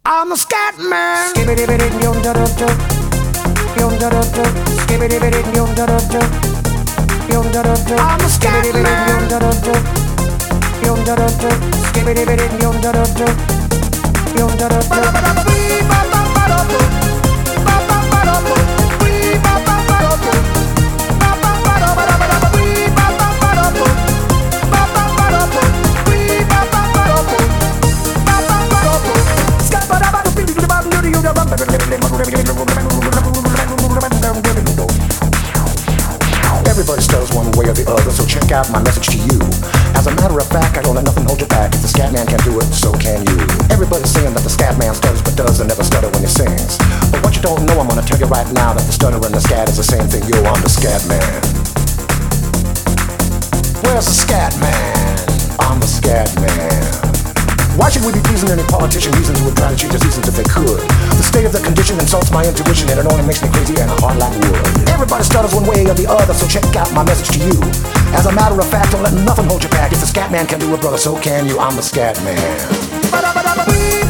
I'm the scat man. I'm the scat Everybody stutters one way or the other, so check out my message to you. As a matter of fact, I don't let nothing hold you back. If the scat man can do it, so can you. Everybody's saying that the scat man stutters but does and never stutter when he sings. But what you don't know, I'm gonna tell you right now, that the stutter and the scat is the same thing. Yo, I'm the scat man. Where's the scat man? I'm the scat man. Why should we be pleasing any politician reasons who would try to change the seasons if they could? The state of the condition insults my intuition, and it only makes me crazy and hard like wood. Everybody stutters one way or the other, so check out my message to you. As a matter of fact, don't let nothing hold you back. If the scat man can do it, brother, so can you. I'm the scat man.